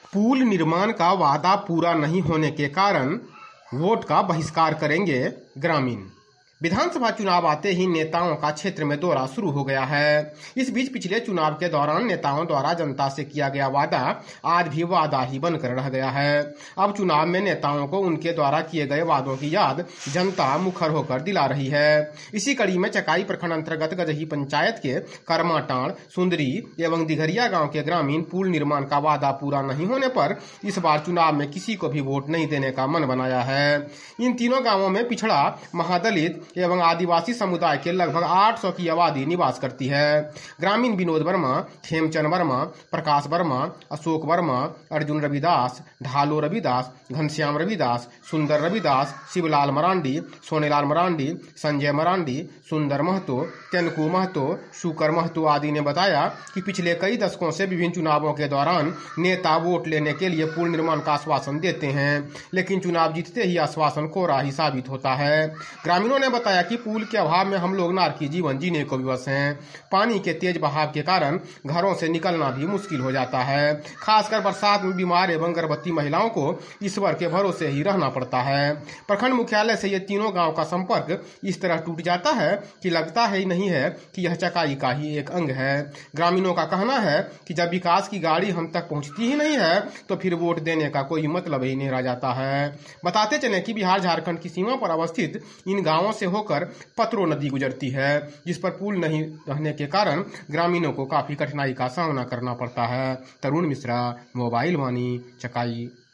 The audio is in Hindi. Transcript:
पुल निर्माण का वादा पूरा नहीं होने के कारण वोट का बहिष्कार करेंगे ग्रामीण। विधानसभा चुनाव आते ही नेताओं का क्षेत्र में दौरा शुरू हो गया है। इस बीच पिछले चुनाव के दौरान नेताओं द्वारा जनता से किया गया वादा आज भी वादा ही बनकर रह गया है। अब चुनाव में नेताओं को उनके द्वारा किए गए वादों की याद जनता मुखर होकर दिला रही है। इसी कड़ी में चकाई प्रखंड अंतर्गत गजही पंचायत के करमाटांड़, सुंदरी एवं दिघरिया गांव के ग्रामीण पुल निर्माण का वादा पूरा नहीं होने पर इस बार चुनाव में किसी को भी वोट नहीं देने का मन बनाया है। इन तीनों गांवों में पिछड़ा, महादलित एवं आदिवासी समुदाय के लगभग 800 की आबादी निवास करती है। ग्रामीण विनोद वर्मा, खेमचंद वर्मा, प्रकाश वर्मा, अशोक वर्मा, अर्जुन रविदास, ढालो रविदास, घनश्याम रविदास, सुंदर रविदास, शिवलाल मरांडी, सोनेलाल मरांडी, संजय मरांडी, सुंदर महतो, तेनकू महतो, शुकर महतो आदि ने बताया कि पिछले कई दशकों से विभिन्न चुनावों के दौरान नेता वोट लेने के लिए पुल निर्माण का आश्वासन देते हैं, लेकिन चुनाव जीतते ही आश्वासन कोरा ही साबित होता है। ग्रामीणों ने बताया कि पुल के अभाव में हम लोग नारकी जीवन जीने को विवश हैं। पानी के तेज बहाव के कारण घरों से निकलना भी मुश्किल हो जाता है। खासकर बरसात में बीमार एवं गर्भवती महिलाओं को ईश्वर के भरोसे ही रहना पड़ता है। प्रखंड मुख्यालय से ये तीनों गांव का संपर्क इस तरह टूट जाता है कि लगता ही नहीं है कि यह चकाई का ही एक अंग है। ग्रामीणों का कहना है कि जब विकास की गाड़ी हम तक पहुंचती ही नहीं है तो फिर वोट देने का कोई मतलब ही नहीं रह जाता है। बताते चले कि बिहार झारखंड की सीमा पर अवस्थित इन गांवों से होकर पतरो नदी गुजरती है, जिस पर पुल नहीं रहने के कारण ग्रामीणों को काफी कठिनाई का सामना करना पड़ता है। तरुण मिश्रा, मोबाइल वाणी, चकाई।